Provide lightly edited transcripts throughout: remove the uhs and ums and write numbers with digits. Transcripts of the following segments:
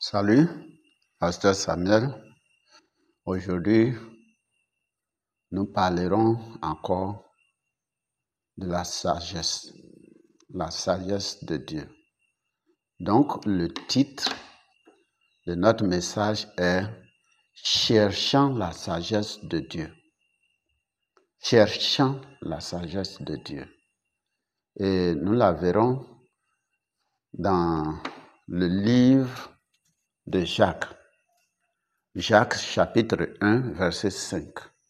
Salut, Pasteur Samuel. Aujourd'hui, nous parlerons encore de la sagesse de Dieu. Donc, le titre de notre message est « Cherchant la sagesse de Dieu ». Cherchant la sagesse de Dieu. Et nous la verrons dans le livre de Jacques. Jacques chapitre 1, verset 5,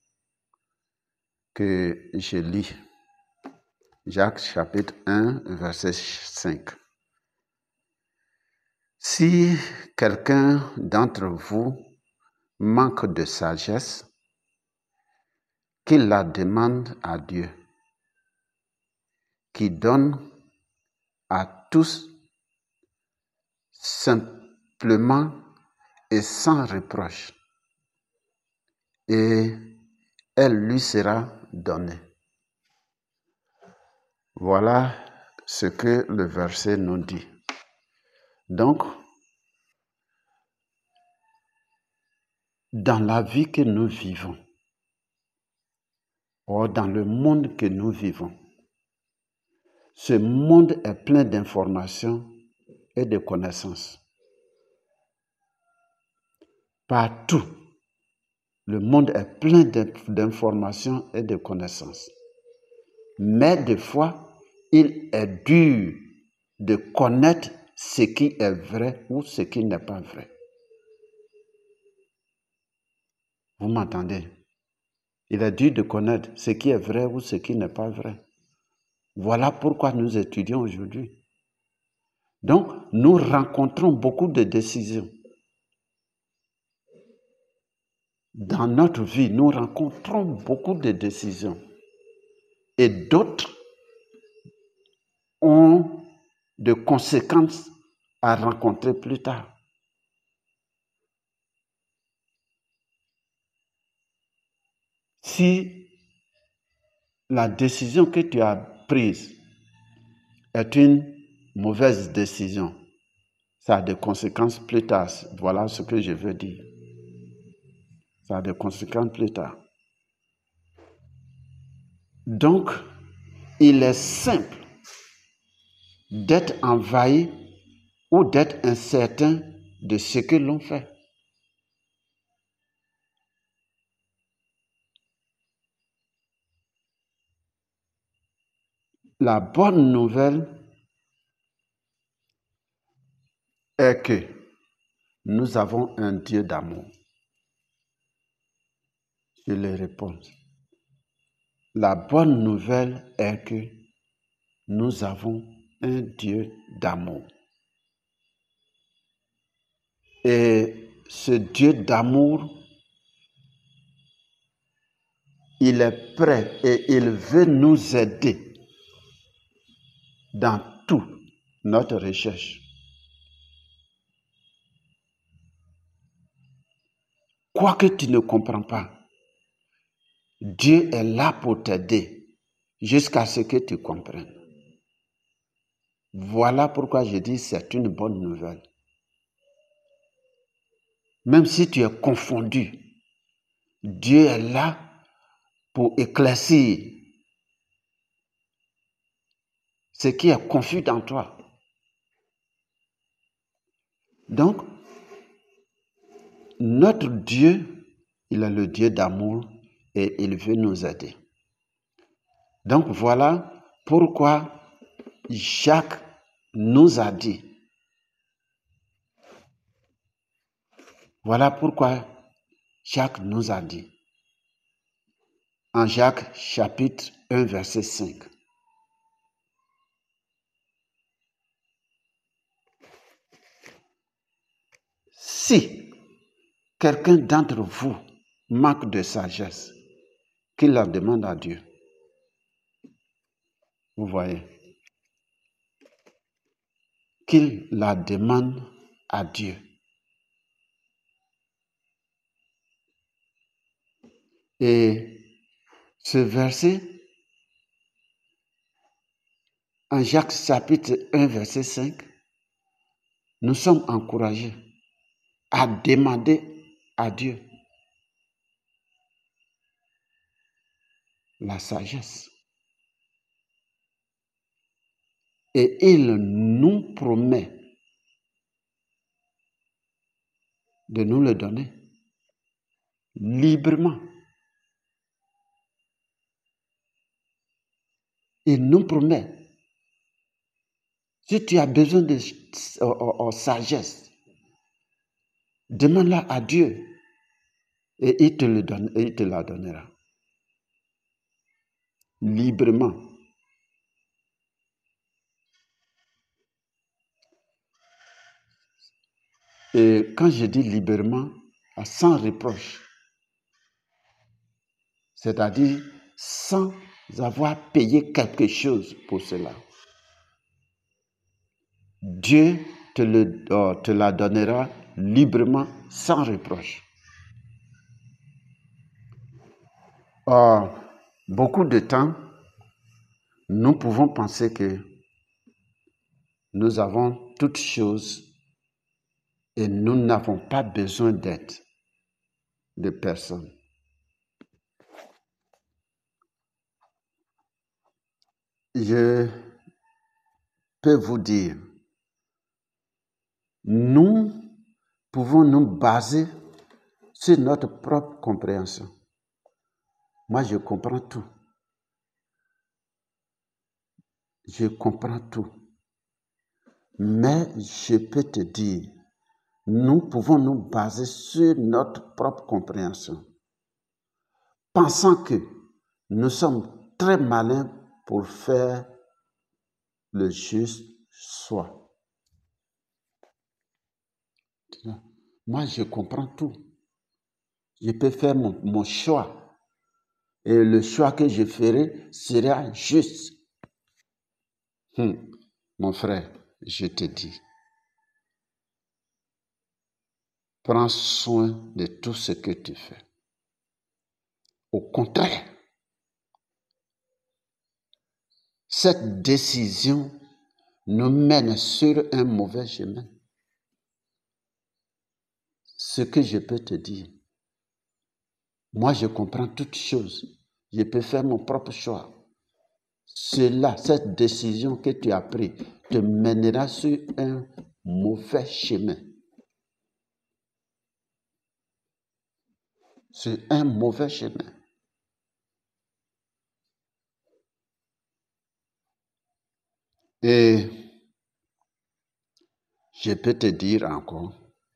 que je lis. Jacques chapitre 1, verset 5. Si quelqu'un d'entre vous manque de sagesse, qu'il la demande à Dieu, qui donne à tous simplement et sans reproche, et elle lui sera donnée. Voilà ce que le verset nous dit. Donc, dans la vie que nous vivons, ou dans le monde que nous vivons, ce monde est plein d'informations et de connaissances. Partout, le monde est plein d'informations et de connaissances. Mais des fois, il est dur de connaître ce qui est vrai ou ce qui n'est pas vrai. Vous m'entendez? Il est dur de connaître ce qui est vrai ou ce qui n'est pas vrai. Voilà pourquoi nous étudions aujourd'hui. Donc, nous rencontrons beaucoup de décisions. Dans notre vie, nous rencontrons beaucoup de décisions. Et d'autres ont de conséquences à rencontrer plus tard. Si la décision que tu as prise est une mauvaise décision, ça a des conséquences plus tard. Voilà ce que je veux dire. Ça a des conséquences plus tard. Donc, il est simple d'être envahi ou d'être incertain de ce que l'on fait. La bonne nouvelle est que nous avons un Dieu d'amour. Je le réponds. La bonne nouvelle est que nous avons un Dieu d'amour. Et ce Dieu d'amour, il est prêt et il veut nous aider dans toute notre recherche. Quoi que tu ne comprends pas, Dieu est là pour t'aider jusqu'à ce que tu comprennes. Voilà pourquoi je dis c'est une bonne nouvelle. Même si tu es confondu, Dieu est là pour éclaircir ce qui est confus en toi. Donc, notre Dieu, il est le Dieu d'amour et il veut nous aider. Donc, voilà pourquoi Jacques nous a dit. Voilà pourquoi Jacques nous a dit. En Jacques chapitre 1, verset 5. Si quelqu'un d'entre vous manque de sagesse, qu'il la demande à Dieu. Vous voyez? Qu'il la demande à Dieu. Et ce verset, en Jacques chapitre 1, verset 5, nous sommes encouragés à demander à Dieu la sagesse. Et il nous promet de nous le donner librement. Il nous promet, si tu as besoin de sagesse, demande-la à Dieu et il te le donne, et il te la donnera librement. Et quand je dis librement, sans reproche, c'est-à-dire sans avoir payé quelque chose pour cela. Dieu te la donnera librement, sans reproche. Beaucoup de temps, nous pouvons penser que nous avons toutes choses et nous n'avons pas besoin d'aide de personne. Je peux vous dire, nous pouvons nous baser sur notre propre compréhension. Moi, je comprends tout. Je comprends tout. Mais je peux te dire, nous pouvons nous baser sur notre propre compréhension, pensant que nous sommes très malins pour faire le juste choix. Moi, je comprends tout. Je peux faire mon choix. Et le choix que je ferai sera juste. Mon frère, je te dis, prends soin de tout ce que tu fais. Au contraire, cette décision nous mène sur un mauvais chemin. Ce que je peux te dire, moi je comprends toutes choses. Je peux faire mon propre choix. Cette décision que tu as prise te mènera sur un mauvais chemin. Sur un mauvais chemin. Et je peux te dire encore,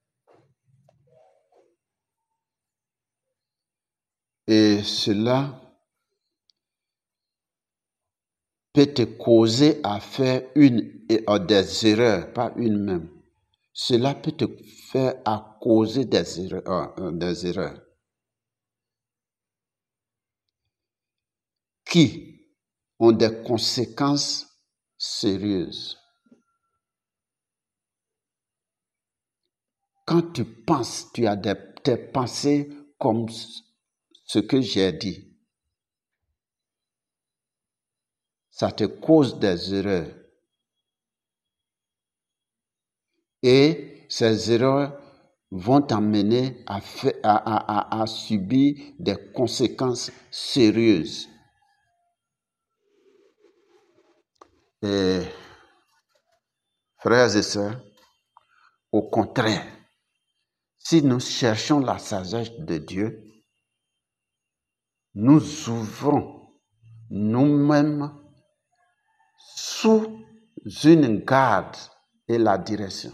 et cela peut te causer à faire des erreurs, pas une même. Cela peut te faire à causer des erreurs qui ont des conséquences sérieuses. Quand tu penses, tu as tes pensées comme ce que j'ai dit. Ça te cause des erreurs. Et ces erreurs vont t'amener à subir des conséquences sérieuses. Et frères et sœurs, au contraire, si nous cherchons la sagesse de Dieu, nous ouvrons nous-mêmes sous une garde et la direction.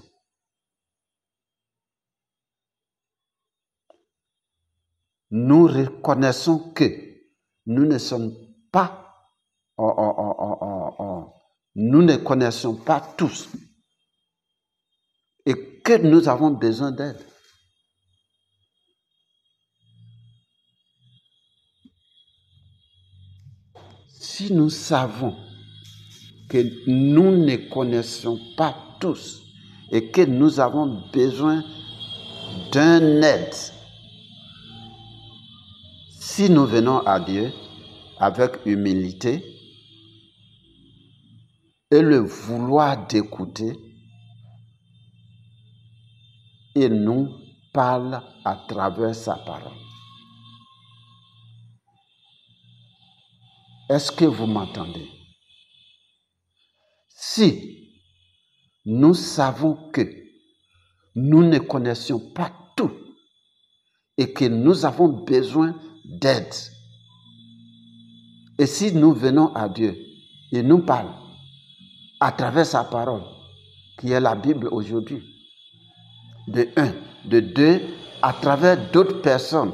Nous reconnaissons que nous ne sommes pas, nous ne connaissons pas tous et que nous avons besoin d'aide. Si nous savons que nous ne connaissons pas tous et que nous avons besoin d'une aide, si nous venons à Dieu avec humilité et le vouloir d'écouter, il nous parle à travers sa parole. Est-ce que vous m'entendez? Si nous savons que nous ne connaissions pas tout et que nous avons besoin d'aide, et si nous venons à Dieu, il nous parle à travers sa parole, qui est la Bible aujourd'hui, de un, de deux, à travers d'autres personnes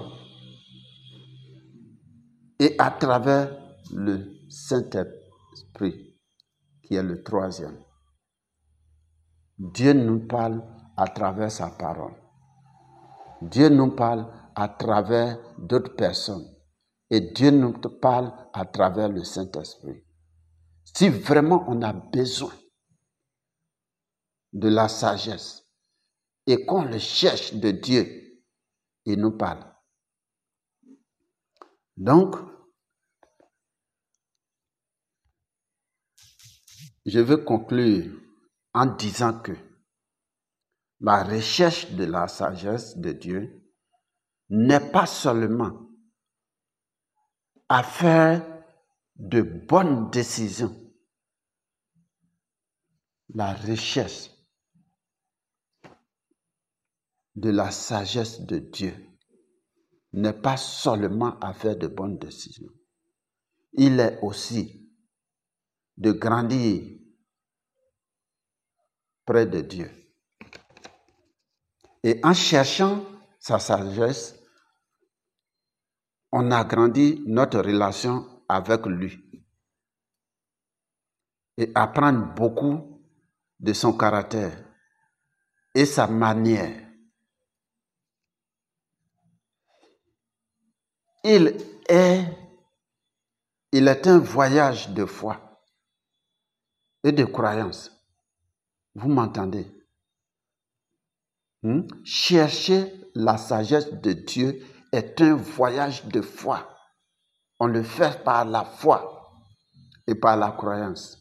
et à travers le Saint-Esprit, qui est le troisième. Dieu nous parle à travers sa parole. Dieu nous parle à travers d'autres personnes. Et Dieu nous parle à travers le Saint-Esprit. Si vraiment on a besoin de la sagesse et qu'on le cherche de Dieu, il nous parle. Donc, je veux conclure en disant que la recherche de la sagesse de Dieu n'est pas seulement à faire de bonnes décisions. La recherche de la sagesse de Dieu n'est pas seulement à faire de bonnes décisions. Il est aussi de grandir près de Dieu. Et en cherchant sa sagesse, on agrandit notre relation avec lui et apprendre beaucoup de son caractère et sa manière. Il est un voyage de foi et de croyance. Vous m'entendez? Chercher la sagesse de Dieu est un voyage de foi. On le fait par la foi et par la croyance.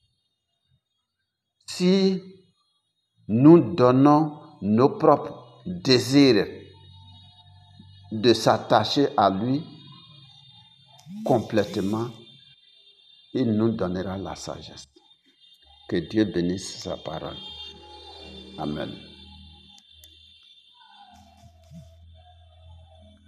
Si nous donnons nos propres désirs de s'attacher à lui complètement, il nous donnera la sagesse. Que Dieu bénisse sa parole. Amen.